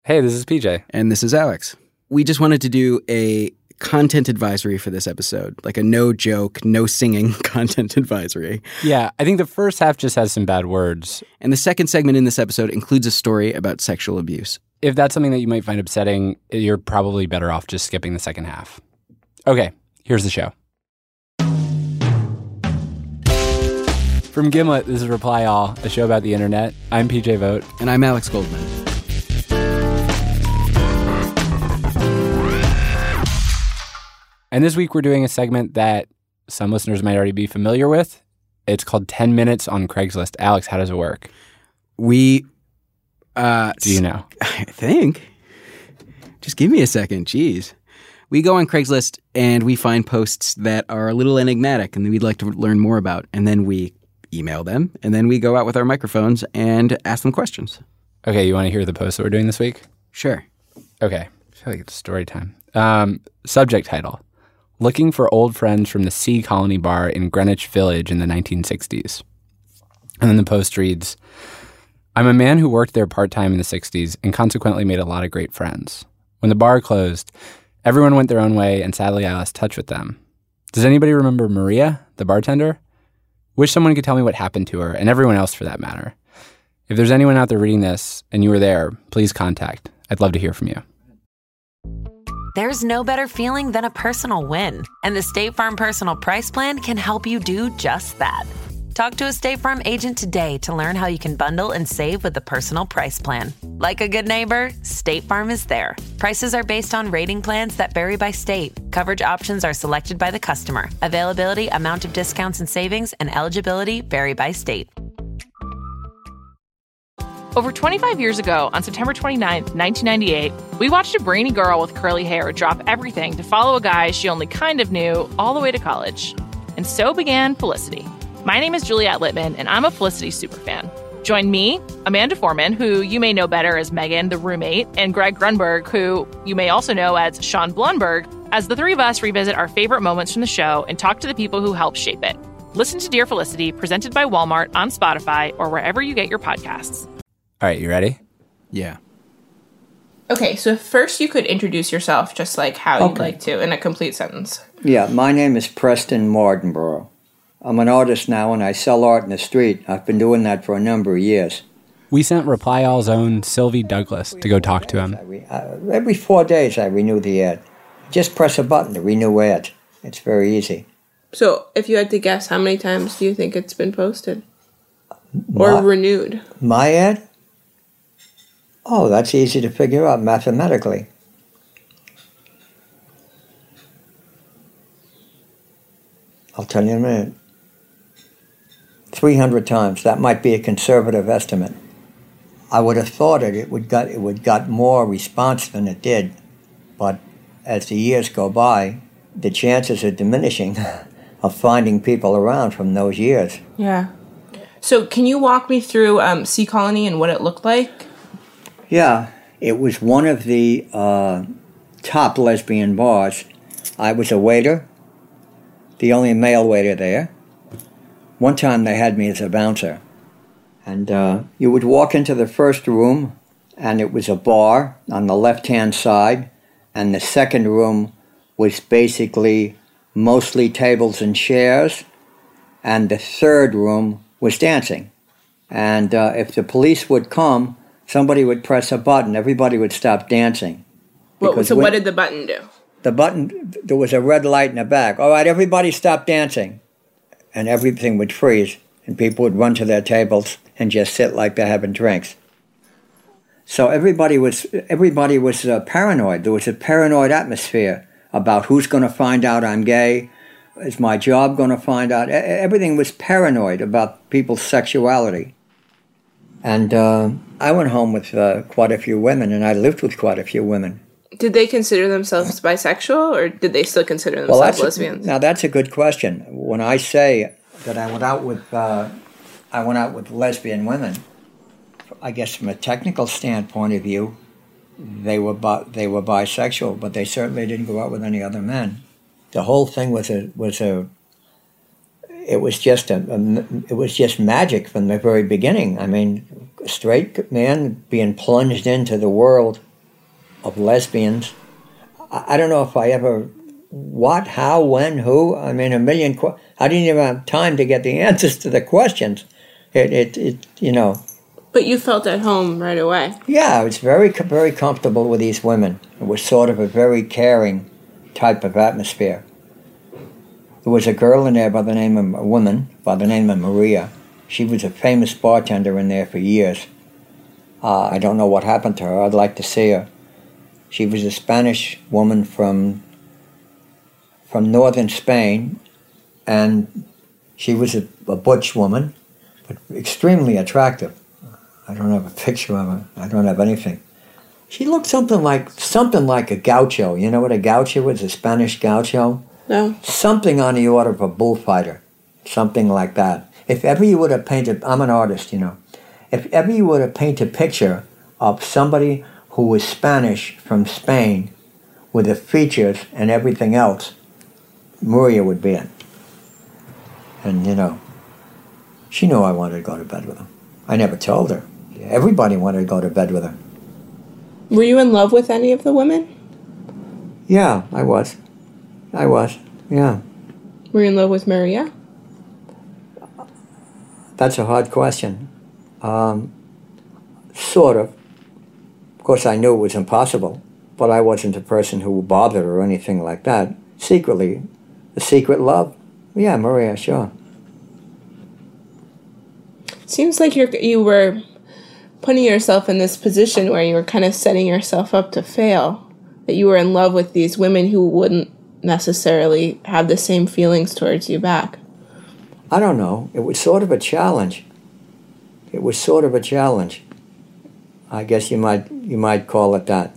Hey, this is PJ. And this is Alex. We just wanted to do a content advisory for this episode, like a no joke, no singing content advisory. Yeah, I think the first half just has some bad words. And the second segment in this episode includes a story about sexual abuse. If that's something that you might find upsetting, you're probably better off just skipping the second half. Okay, here's the show. From Gimlet, this is Reply All, a show about the internet. I'm PJ Vogt. And I'm Alex Goldman. And this week we're doing a segment that some listeners might already be familiar with. It's called 10 Minutes on Craigslist. Alex, how does it work? We, do you know? I think. Just give me a second. Jeez. We go on Craigslist and we find posts that are a little enigmatic and we'd like to learn more about. And then we email them. And then we go out with our microphones and ask them questions. Okay, you want to hear the post that we're doing this week? Sure. Okay. I feel like it's story time. Subject title: Looking for old friends from the Sea Colony bar in Greenwich Village in the 1960s. And then the post reads, I'm a man who worked there part-time in the 60s and consequently made a lot of great friends. When the bar closed, everyone went their own way and sadly I lost touch with them. Does anybody remember Maria, the bartender? Wish someone could tell me what happened to her, and everyone else for that matter. If there's anyone out there reading this and you were there, please contact. I'd love to hear from you. There's no better feeling than a personal win, and the State Farm Personal Price Plan can help you do just that. Talk to a State Farm agent today to learn how you can bundle and save with the Personal Price Plan. Like a good neighbor, State Farm is there. Prices are based on rating plans that vary by state. Coverage options are selected by the customer. Availability, amount of discounts and savings, and eligibility vary by state. Over 25 years ago, on September 29, 1998, we watched a brainy girl with curly hair drop everything to follow a guy she only kind of knew all the way to college. And so began Felicity. My name is Juliette Littman, and I'm a Felicity superfan. Join me, Amanda Foreman, who you may know better as Megan, the roommate, and Greg Grunberg, who you may also know as Sean Blunberg, as the three of us revisit our favorite moments from the show and talk to the people who helped shape it. Listen to Dear Felicity, presented by Walmart on Spotify or wherever you get your podcasts. All right, you ready? Yeah. Okay, so first you could introduce yourself just like how you'd like to in a complete sentence. Yeah, my name is Preston Mardenborough. I'm an artist now and I sell art in the street. I've been doing that for a number of years. We sent Reply All's own Sylvie Douglas to go talk to him. Every 4 days I renew the ad. Just press a button to renew ad. It's very easy. So if you had to guess, how many times do you think it's been posted? Or renewed? My ad? Oh, that's easy to figure out mathematically. I'll tell you in a minute. 300 times. That might be a conservative estimate. I would have thought it would got more response than it did, but as the years go by, the chances are diminishing of finding people around from those years. Yeah. So can you walk me through Sea Colony and what it looked like? Yeah, it was one of the top lesbian bars. I was a waiter, the only male waiter there. One time they had me as a bouncer. And you would walk into the first room, and it was a bar on the left-hand side, and the second room was basically mostly tables and chairs, and the third room was dancing. And if the police would come, somebody would press a button, everybody would stop dancing. What did the button do? The button, there was a red light in the back. All right, everybody stop dancing. And everything would freeze, and people would run to their tables and just sit like they're having drinks. So everybody was paranoid. There was a paranoid atmosphere about who's going to find out I'm gay. Is my job going to find out? Everything was paranoid about people's sexuality. And I went home with quite a few women, and I lived with quite a few women. Did they consider themselves bisexual, or did they still consider themselves lesbians? Now that's a good question. When I say that I went out with lesbian women, I guess from a technical standpoint of view, they were bisexual, but they certainly didn't go out with any other men. The whole thing was just magic from the very beginning. I mean, a straight man being plunged into the world of lesbians. I don't know if I ever, what, how, when, who. I mean, a million. I didn't even have time to get the answers to the questions. You know. But you felt at home right away. Yeah, I was very, very comfortable with these women. It was sort of a very caring type of atmosphere. There was a girl in there a woman by the name of Maria. She was a famous bartender in there for years. I don't know what happened to her. I'd like to see her. She was a Spanish woman from northern Spain, and she was a butch woman, but extremely attractive. I don't have a picture of her. I don't have anything. She looked something like a gaucho. You know what a gaucho is? A Spanish gaucho? No. Something on the order of a bullfighter. Something like that. If ever you would have painted, I'm an artist, you know. If ever you would have painted a picture of somebody who was Spanish from Spain with the features and everything else, Maria would be in. And, you know, she knew I wanted to go to bed with her. I never told her. Everybody wanted to go to bed with her. Were you in love with any of the women? Yeah, I was, yeah. Were you in love with Maria? That's a hard question. Sort of. Of course, I knew it was impossible, but I wasn't a person who bothered or anything like that. Secretly, a secret love? Yeah, Maria, sure. It seems like you were putting yourself in this position where you were kind of setting yourself up to fail. That you were in love with these women who wouldn't necessarily have the same feelings towards you back. I don't know. It was sort of a challenge. I guess you might call it that.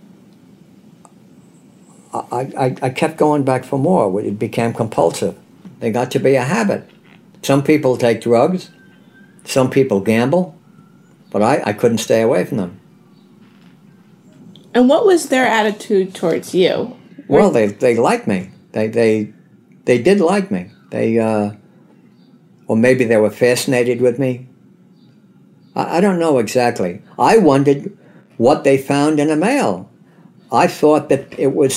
I kept going back for more. It became compulsive. They got to be a habit. Some people take drugs. Some people gamble. But I couldn't stay away from them. And what was their attitude towards you? Well, they liked me. They did like me. Or maybe they were fascinated with me. I don't know exactly. I wondered what they found in a male. I thought that it was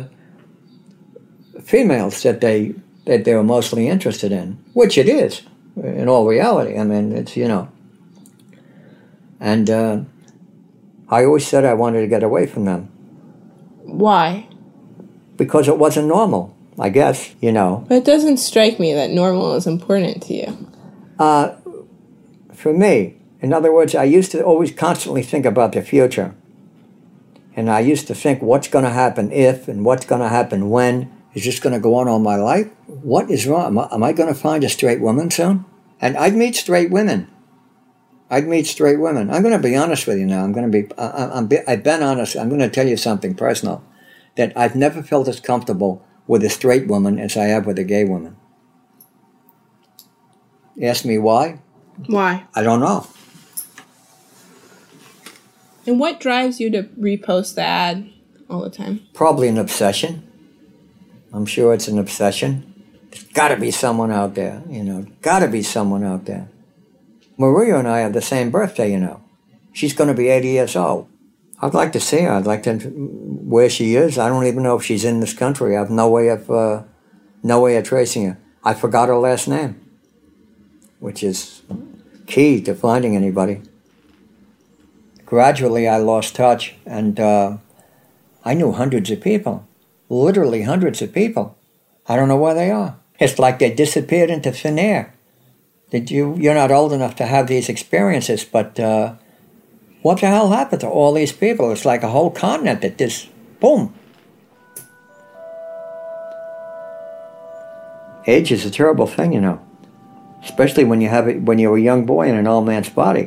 females that they were mostly interested in, which it is, in all reality. I mean, it's, you know. And I always said I wanted to get away from them. Why? Because it wasn't normal, I guess, you know. But it doesn't strike me that normal is important to you. For me, in other words, I used to always constantly think about the future. And I used to think, what's going to happen if, and what's going to happen when? Is this going to go on all my life? What is wrong? Am I going to find a straight woman soon? And I'd meet straight women. I'm going to be honest with you now. I've been honest. I'm going to tell you something personal. That I've never felt as comfortable with a straight woman as I have with a gay woman. Ask me why? Why? I don't know. And what drives you to repost the ad all the time? Probably an obsession. I'm sure it's an obsession. There's got to be someone out there, you know. Got to be someone out there. Maria and I have the same birthday, you know. She's going to be 80 years old. I'd like to see her. I'd like to where she is. I don't even know if she's in this country. I have no way of tracing her. I forgot her last name, which is key to finding anybody. Gradually, I lost touch, and I knew hundreds of people, literally hundreds of people. I don't know where they are. It's like they disappeared into thin air. You're not old enough to have these experiences, but what the hell happened to all these people? It's like a whole continent that just, boom. Age is a terrible thing, you know, especially when you're a young boy in an old man's body.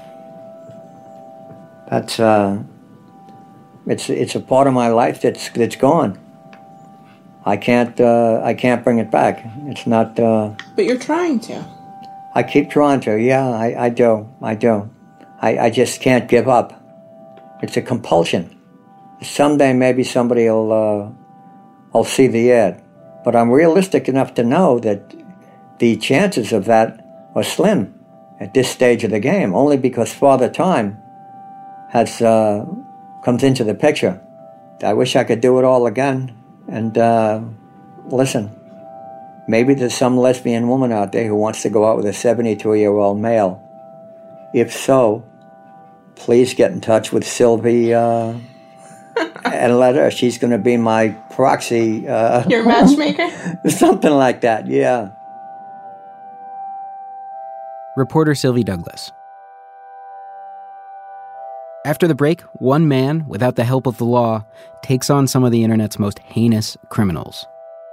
That's it's a part of my life that's gone. I can't bring it back. It's not. But you're trying to. I keep trying to. Yeah, I do. I just can't give up. It's a compulsion. Someday maybe somebody will see the ad, but I'm realistic enough to know that the chances of that are slim at this stage of the game. Only because Father Time has comes into the picture. I wish I could do it all again. And listen, maybe there's some lesbian woman out there who wants to go out with a 72-year-old male. If so, please get in touch with Sylvie and let her. She's going to be my proxy. Your matchmaker? Something like that, yeah. Reporter Sylvie Douglas. After the break, one man, without the help of the law, takes on some of the internet's most heinous criminals.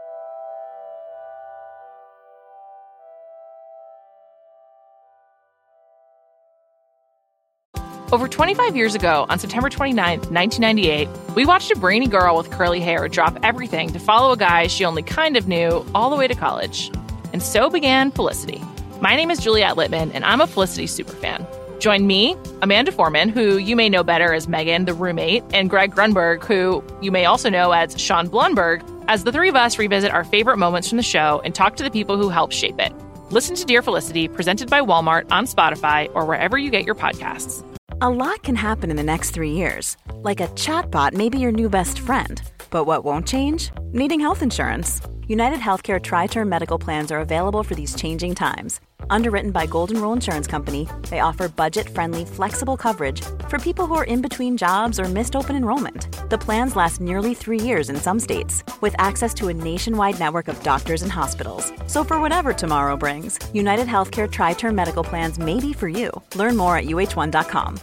Over 25 years ago, on September 29th, 1998, we watched a brainy girl with curly hair drop everything to follow a guy she only kind of knew all the way to college. And so began Felicity. My name is Juliette Littman, and I'm a Felicity superfan. Join me, Amanda Foreman, who you may know better as Megan, the roommate, and Greg Grunberg, who you may also know as Sean Blunberg, as the three of us revisit our favorite moments from the show and talk to the people who helped shape it. Listen to Dear Felicity, presented by Walmart on Spotify or wherever you get your podcasts. A lot can happen in the next 3 years. Like a chatbot may be your new best friend. But what won't change? Needing health insurance. United Healthcare Tri-Term Medical Plans are available for these changing times. Underwritten by Golden Rule Insurance Company, they offer budget-friendly, flexible coverage for people who are in between jobs or missed open enrollment. The plans last nearly 3 years in some states, with access to a nationwide network of doctors and hospitals. So for whatever tomorrow brings, United Healthcare Tri-Term Medical Plans may be for you. Learn more at uh1.com.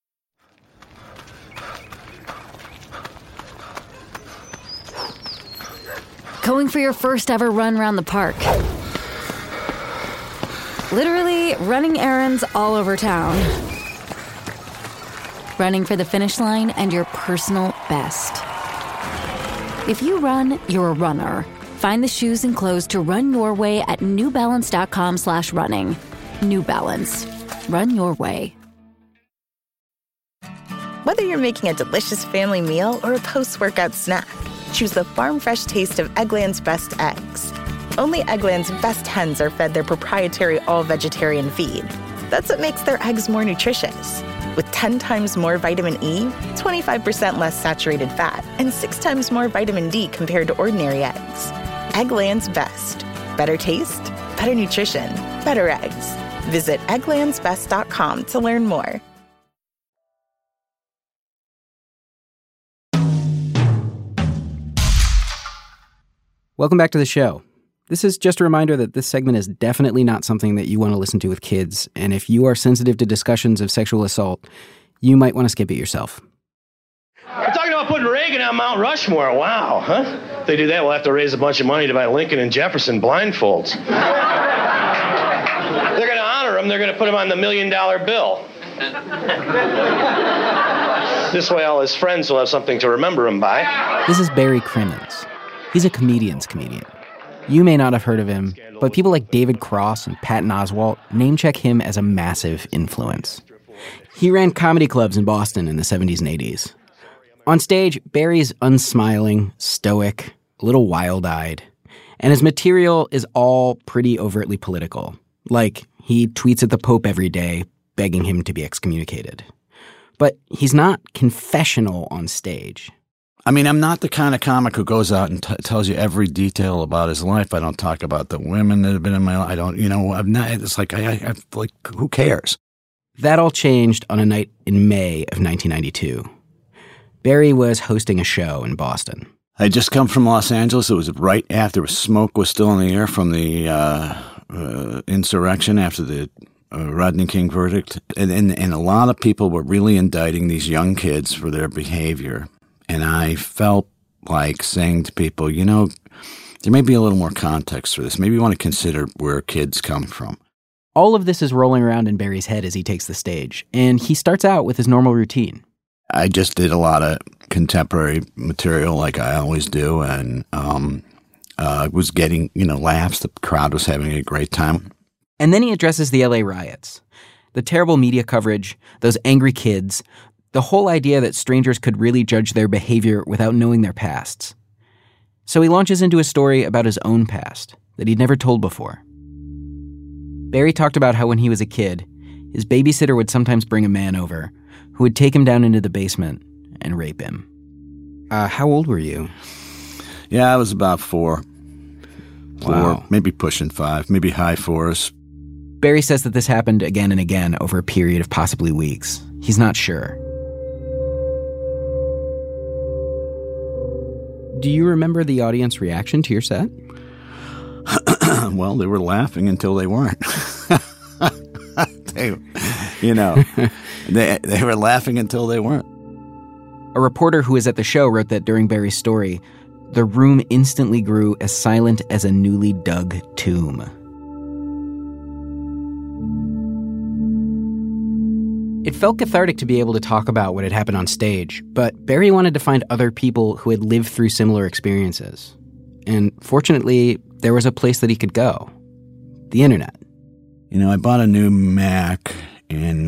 Going for your first ever run around the park. Literally running errands all over town. Running for the finish line and your personal best. If you run, you're a runner. Find the shoes and clothes to run your way at newbalance.com/running. New Balance. Run your way. Whether you're making a delicious family meal or a post-workout snack, choose the farm-fresh taste of Eggland's Best eggs. Only Eggland's Best hens are fed their proprietary all-vegetarian feed. That's what makes their eggs more nutritious. With 10 times more vitamin E, 25% less saturated fat, and 6 times more vitamin D compared to ordinary eggs. Eggland's Best. Better taste, better nutrition, better eggs. Visit egglandsbest.com to learn more. Welcome back to the show. This is just a reminder that this segment is definitely not something that you want to listen to with kids, and if you are sensitive to discussions of sexual assault, you might want to skip it yourself. We're talking about putting Reagan on Mount Rushmore. Wow, huh? If they do that, we'll have to raise a bunch of money to buy Lincoln and Jefferson blindfolds. They're going to honor him. They're going to put him on the $1 million bill. This way, all his friends will have something to remember him by. This is Barry Crimmins. He's a comedian's comedian. You may not have heard of him, but people like David Cross and Patton Oswalt name-check him as a massive influence. He ran comedy clubs in Boston in the 70s and 80s. On stage, Barry's unsmiling, stoic, a little wild-eyed, and his material is all pretty overtly political. Like, he tweets at the Pope every day, begging him to be excommunicated. But he's not confessional on stage. I mean, I'm not the kind of comic who goes out and tells you every detail about his life. I don't talk about the women that have been in my life. I don't, I'm not, it's like, I like, who cares? That all changed on a night in May of 1992. Barry was hosting a show in Boston. I had just come from Los Angeles. It was right after smoke was still in the air from the insurrection after the Rodney King verdict. And a lot of people were really indicting these young kids for their behavior. And I felt like saying to people, there may be a little more context for this. Maybe you want to consider where kids come from. All of this is rolling around in Barry's head as he takes the stage, and he starts out with his normal routine. I just did a lot of contemporary material like I always do, and was getting, laughs. The crowd was having a great time. And then he addresses the LA riots, the terrible media coverage, those angry kids, the whole idea that strangers could really judge their behavior without knowing their pasts. So he launches into a story about his own past that he'd never told before. Barry talked about how when he was a kid, his babysitter would sometimes bring a man over who would take him down into the basement and rape him. How old were you? Yeah, I was about 4. Wow. Maybe pushing 5, maybe high 4s. Barry says that this happened again and again over a period of possibly weeks. He's not sure. Do you remember the audience reaction to your set? Well, they were laughing until they weren't. they were laughing until they weren't. A reporter who was at the show wrote that during Barry's story, the room instantly grew as silent as a newly dug tomb. It felt cathartic to be able to talk about what had happened on stage, but Barry wanted to find other people who had lived through similar experiences. And fortunately, there was a place that he could go. The internet. I bought a new Mac in,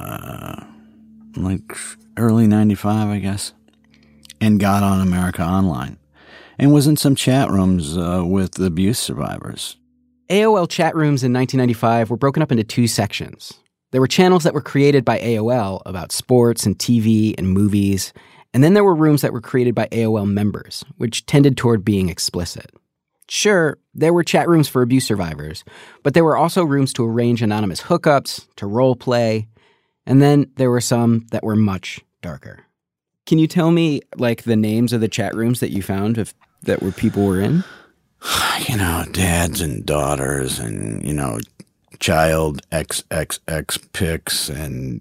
early 95, I guess, and got on America Online and was in some chat rooms with abuse survivors. AOL chat rooms in 1995 were broken up into 2 sections. There were channels that were created by AOL about sports and TV and movies, and then there were rooms that were created by AOL members, which tended toward being explicit. Sure, there were chat rooms for abuse survivors, but there were also rooms to arrange anonymous hookups, to role play, and then there were some that were much darker. Can you tell me, the names of the chat rooms that you found that where people were in? Dads and daughters and, child XXX pics and,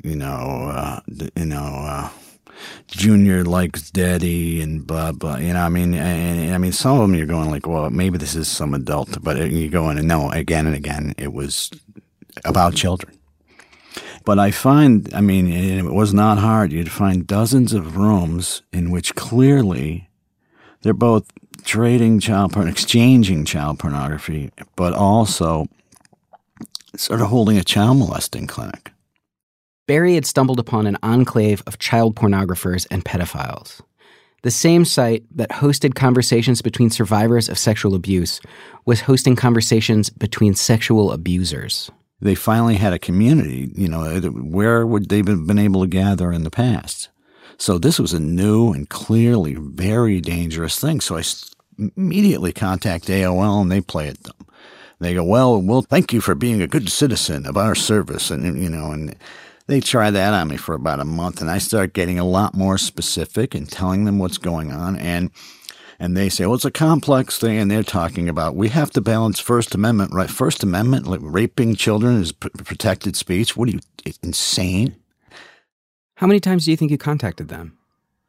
Junior likes daddy and blah, blah. I mean, some of them you're going well, maybe this is some adult, but you go in and no, again and again, it was about children. But I find, it was not hard. You'd find dozens of rooms in which clearly they're both exchanging child pornography, but also sort of holding a child molesting clinic. Barry had stumbled upon an enclave of child pornographers and pedophiles. The same site that hosted conversations between survivors of sexual abuse was hosting conversations between sexual abusers. They finally had a community, where would they have been able to gather in the past? So this was a new and clearly very dangerous thing. So I immediately contact AOL and they play it dumb. They go, well, thank you for being a good citizen of our service. And, and they try that on me for about a month. And I start getting a lot more specific and telling them what's going on. And they say, well, it's a complex thing. And they're talking about, we have to balance First Amendment, right? First Amendment, raping children is protected speech. What are you, insane? How many times do you think you contacted them?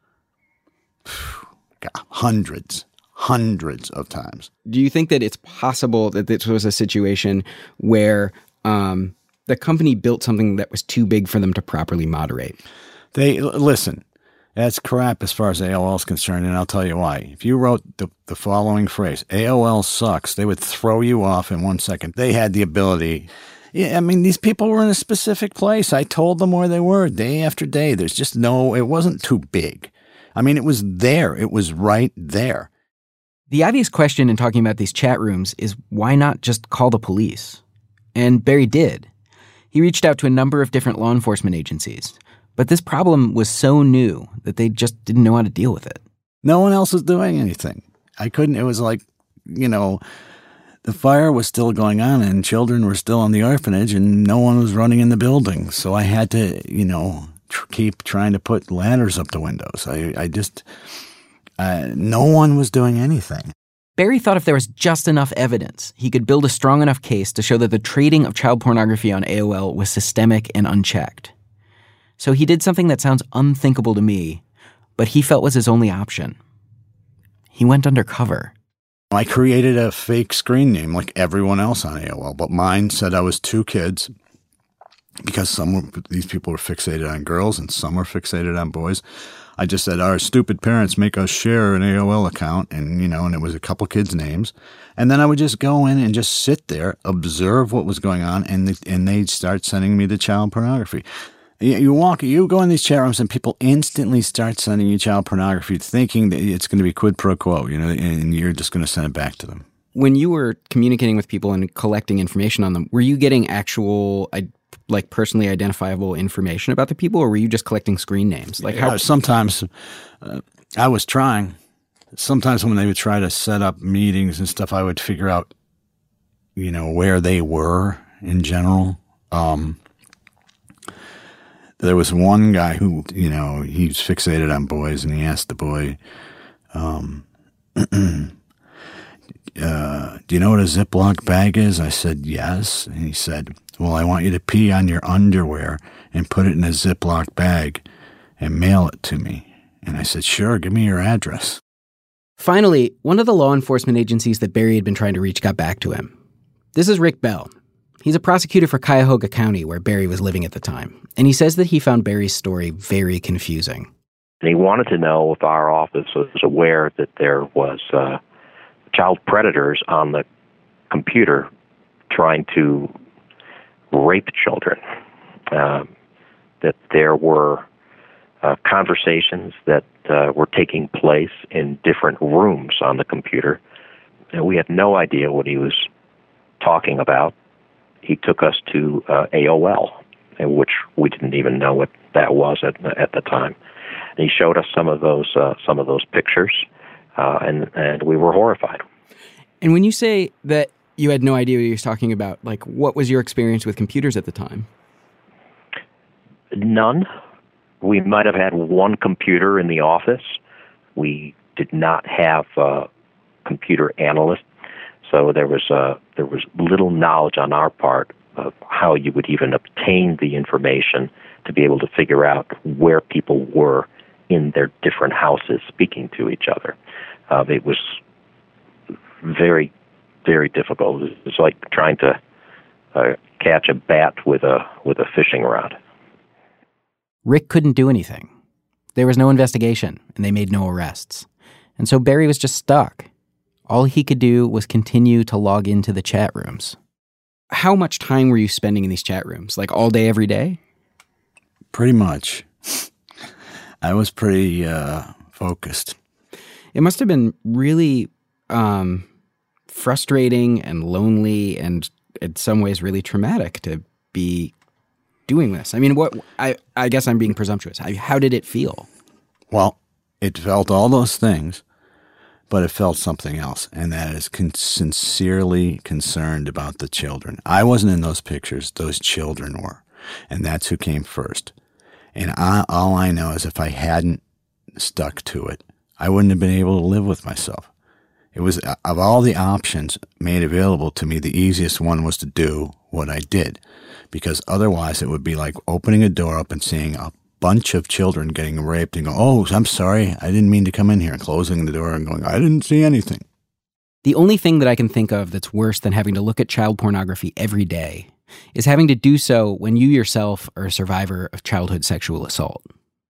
God, hundreds of times. Do you think that it's possible that this was a situation where the company built something that was too big for them to properly moderate? Listen, that's crap as far as AOL is concerned, and I'll tell you why. If you wrote the following phrase, AOL sucks, they would throw you off in 1 second. They had the ability. Yeah, these people were in a specific place. I told them where they were day after day. There's just it wasn't too big. It was there. It was right there. The obvious question in talking about these chat rooms is why not just call the police? And Barry did. He reached out to a number of different law enforcement agencies, but this problem was so new that they just didn't know how to deal with it. No one else was doing anything. I couldn't. It was the fire was still going on and children were still in the orphanage and no one was running in the building. So I had to, keep trying to put ladders up the windows. No one was doing anything. Barry thought if there was just enough evidence, he could build a strong enough case to show that the trading of child pornography on AOL was systemic and unchecked. So he did something that sounds unthinkable to me, but he felt was his only option. He went undercover. I created a fake screen name like everyone else on AOL, but mine said I was 2 kids because these people were fixated on girls and some were fixated on boys. I just said, our stupid parents make us share an AOL account, and it was a couple kids' names. And then I would just go in and just sit there, observe what was going on, and they'd start sending me the child pornography. You go in these chat rooms and people instantly start sending you child pornography thinking that it's going to be quid pro quo, and you're just going to send it back to them. When you were communicating with people and collecting information on them, were you getting actual like personally identifiable information about the people, or were you just collecting screen names? Like how sometimes I was trying. Sometimes when they would try to set up meetings and stuff, I would figure out, where they were in general. There was one guy who, he was fixated on boys, and he asked the boy, do you know what a Ziploc bag is? I said, yes. And he said, well, I want you to pee on your underwear and put it in a Ziploc bag and mail it to me. And I said, sure, give me your address. Finally, one of the law enforcement agencies that Barry had been trying to reach got back to him. This is Rick Bell. He's a prosecutor for Cuyahoga County, where Barry was living at the time. And he says that he found Barry's story very confusing. And he wanted to know if our office was aware that there was child predators on the computer trying to rape children, that there were conversations that were taking place in different rooms on the computer. And we had no idea what he was talking about. He took us to AOL, which we didn't even know what that was at the time. And he showed us some of those pictures, and we were horrified. And when you say that you had no idea what he was talking about, like, what was your experience with computers at the time? None. We might have had one computer in the office. We did not have a computer analyst, so there was little knowledge on our part of how you would even obtain the information to be able to figure out where people were in their different houses speaking to each other. It was very, very difficult. It's like trying to catch a bat with a fishing rod. Rick couldn't do anything. There was no investigation, and they made no arrests. And so Barry was just stuck. All he could do was continue to log into the chat rooms. How much time were you spending in these chat rooms? Like all day, every day? Pretty much. I was pretty focused. It must have been really frustrating and lonely and in some ways really traumatic to be doing this. I mean, I guess I'm being presumptuous. How did it feel? Well, it felt all those things, but it felt something else, and that is sincerely concerned about the children. I wasn't in those pictures. Those children were, and that's who came first. And all I know is if I hadn't stuck to it, I wouldn't have been able to live with myself. It was, of all the options made available to me, the easiest one was to do what I did, because otherwise it would be like opening a door up and seeing a bunch of children getting raped and go, oh, I'm sorry, I didn't mean to come in here, and closing the door and going, I didn't see anything. The only thing that I can think of that's worse than having to look at child pornography every day is having to do so when you yourself are a survivor of childhood sexual assault.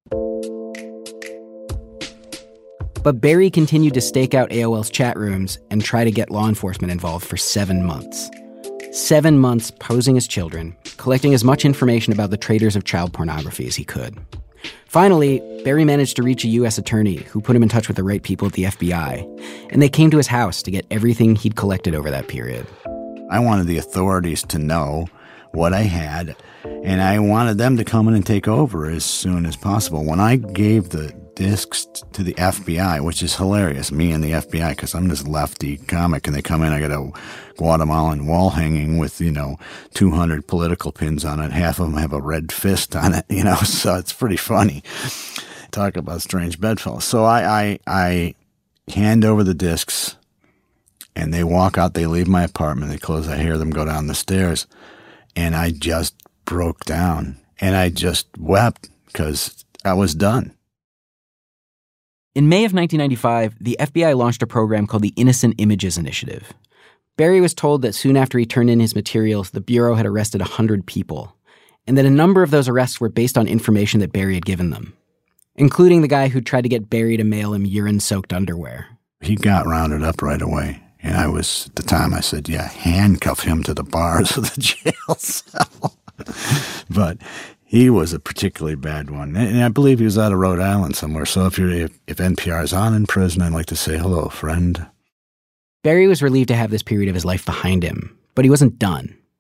But Barry continued to stake out AOL's chat rooms and try to get law enforcement involved for 7 months. 7 months posing as children, collecting as much information about the traders of child pornography as he could. Finally, Barry managed to reach a U.S. attorney who put him in touch with the right people at the FBI, and they came to his house to get everything he'd collected over that period. I wanted the authorities to know what I had, and I wanted them to come in and take over as soon as possible. When I gave the discs to the FBI, which is hilarious, me and the FBI, because I'm this lefty comic, and they come in, I got a Guatemalan wall hanging with, 200 political pins on it. Half of them have a red fist on it, so it's pretty funny. Talk about strange bedfellows. So I hand over the discs, and they walk out, they leave my apartment, they close, I hear them go down the stairs, and I just broke down, and I just wept because I was done. In May of 1995, the FBI launched a program called the Innocent Images Initiative. Barry was told that soon after he turned in his materials, the Bureau had arrested 100 people, and that a number of those arrests were based on information that Barry had given them, including the guy who tried to get Barry to mail him urine-soaked underwear. He got rounded up right away, and I was, at the time I said, handcuff him to the bars of the jail cell. But he was a particularly bad one, and I believe he was out of Rhode Island somewhere. So if NPR is on in prison, I'd like to say hello, friend. Barry was relieved to have this period of his life behind him, but he wasn't done.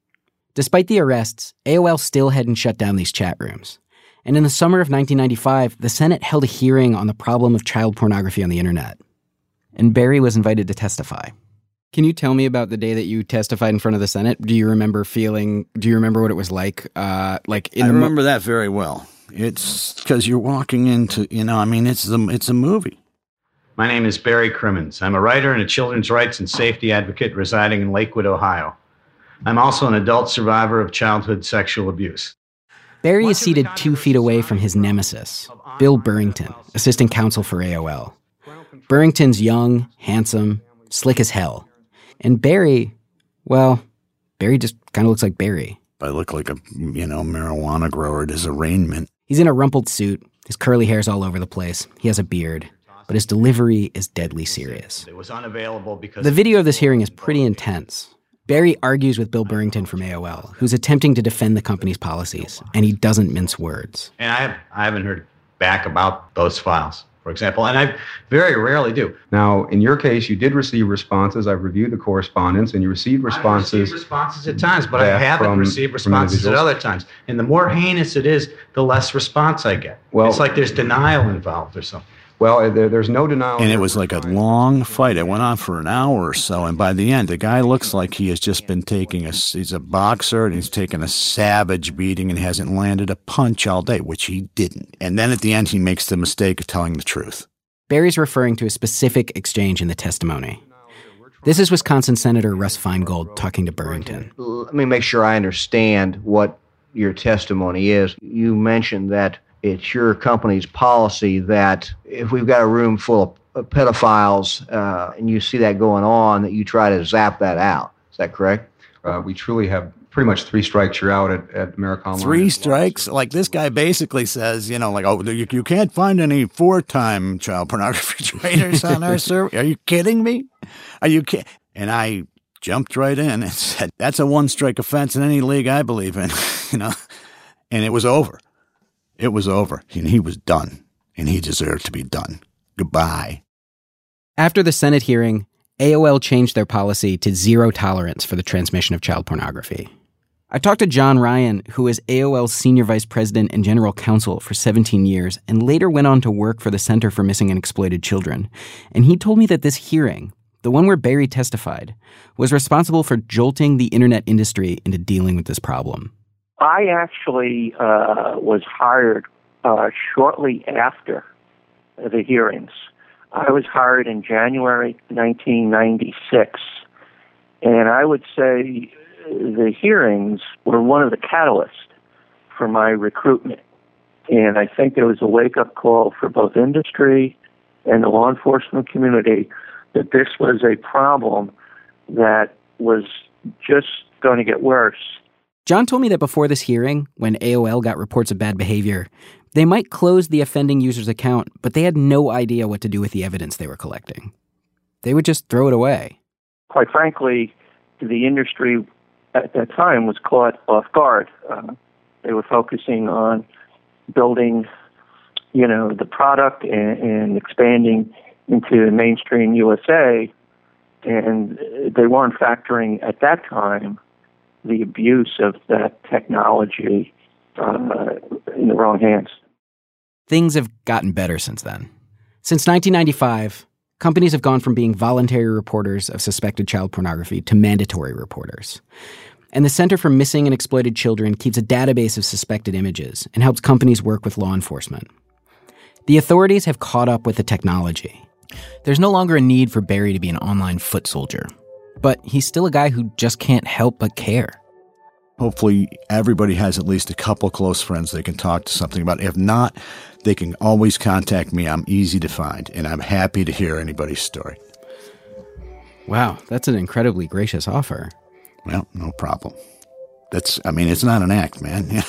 Despite the arrests, AOL still hadn't shut down these chat rooms. And in the summer of 1995, the Senate held a hearing on the problem of child pornography on the internet. And Barry was invited to testify. Can you tell me about the day that you testified in front of the Senate? Do you remember what it was like? I remember that very well. It's because you're walking into, it's a movie. My name is Barry Crimmins. I'm a writer and a children's rights and safety advocate residing in Lakewood, Ohio. I'm also an adult survivor of childhood sexual abuse. Barry is seated 2 feet away from his nemesis, Bill Burrington, assistant counsel for AOL. Burrington's young, handsome, slick as hell. And Barry just kind of looks like Barry. I look like a, marijuana grower at his arraignment. He's in a rumpled suit. His curly hair's all over the place. He has a beard. But his delivery is deadly serious. It was unavailable because the video of this hearing is pretty intense. Barry argues with Bill Burrington from AOL, who's attempting to defend the company's policies, and he doesn't mince words. And I haven't heard back about those files, for example, and I very rarely do. Now, in your case, you did receive responses. I've reviewed the correspondence, and you received responses. I received responses at times, but I haven't received responses at other times. And the more heinous it is, the less response I get. Well, it's like there's denial involved or something. Well, there's no denial. And it was like a long fight. It went on for an hour or so. And by the end, the guy looks like he has just been he's a boxer and he's taken a savage beating and hasn't landed a punch all day, which he didn't. And then at the end, he makes the mistake of telling the truth. Barry's referring to a specific exchange in the testimony. This is Wisconsin Senator Russ Feingold talking to Burrington. Let me make sure I understand what your testimony is. You mentioned that it's your company's policy that if we've got a room full of pedophiles and you see that going on, that you try to zap that out. Is that correct? We truly have pretty much 3 strikes, you're out at Americom. 3 strikes? Like this guy basically says, you can't find any 4-time child pornography traders on our server. Are you kidding me? Are you kidding? And I jumped right in and said, that's a 1-strike offense in any league I believe in, and it was over. It was over, and he was done, and he deserved to be done. Goodbye. After the Senate hearing, AOL changed their policy to 0 tolerance for the transmission of child pornography. I talked to John Ryan, who was AOL's senior vice president and general counsel for 17 years, and later went on to work for the Center for Missing and Exploited Children. And he told me that this hearing, the one where Barry testified, was responsible for jolting the internet industry into dealing with this problem. I actually was hired shortly after the hearings. I was hired in January 1996, and I would say the hearings were one of the catalysts for my recruitment. And I think it was a wake-up call for both industry and the law enforcement community that this was a problem that was just going to get worse. John told me that before this hearing, when AOL got reports of bad behavior, they might close the offending user's account, but they had no idea what to do with the evidence they were collecting. They would just throw it away. Quite frankly, the industry at that time was caught off guard. They were focusing on building, the product and expanding into mainstream USA, and they weren't factoring at that time the abuse of that technology in the wrong hands. Things have gotten better since then. Since 1995, companies have gone from being voluntary reporters of suspected child pornography to mandatory reporters. And the Center for Missing and Exploited Children keeps a database of suspected images and helps companies work with law enforcement. The authorities have caught up with the technology. There's no longer a need for Barry to be an online foot soldier. But he's still a guy who just can't help but care. Hopefully everybody has at least a couple close friends they can talk to something about. If not, they can always contact me. I'm easy to find, and I'm happy to hear anybody's story. Wow, that's an incredibly gracious offer. Well, no problem. It's not an act, man.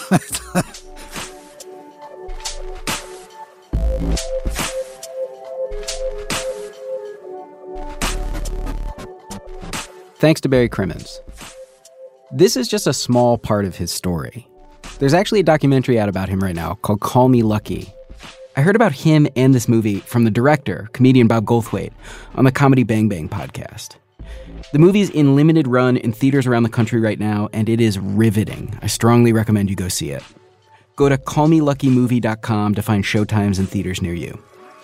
Thanks to Barry Crimmins. This is just a small part of his story. There's actually a documentary out about him right now called Call Me Lucky. I heard about him and this movie from the director, comedian Bob Goldthwait, on the Comedy Bang Bang podcast. The movie's in limited run in theaters around the country right now, and it is riveting. I strongly recommend you go see it. Go to callmeluckymovie.com to find showtimes in theaters near you.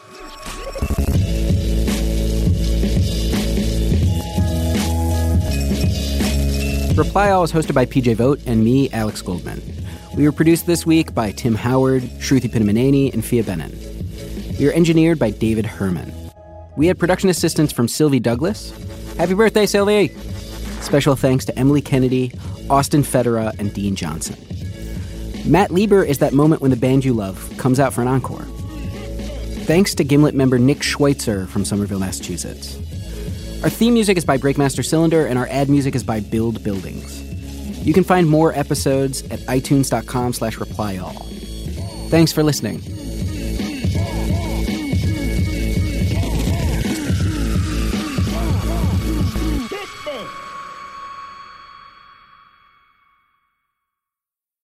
Reply All is hosted by PJ Vogt and me, Alex Goldman. We were produced this week by Tim Howard, Shruti Pinamaneni, and Fia Benin. We were engineered by David Herman. We had production assistance from Sylvie Douglas. Happy birthday, Sylvie! Special thanks to Emily Kennedy, Austin Federa, and Dean Johnson. Matt Lieber is that moment when the band you love comes out for an encore. Thanks to Gimlet member Nick Schweitzer from Somerville, Massachusetts. Our theme music is by Breakmaster Cylinder, and our ad music is by Build Buildings. You can find more episodes at itunes.com/replyall. Thanks for listening.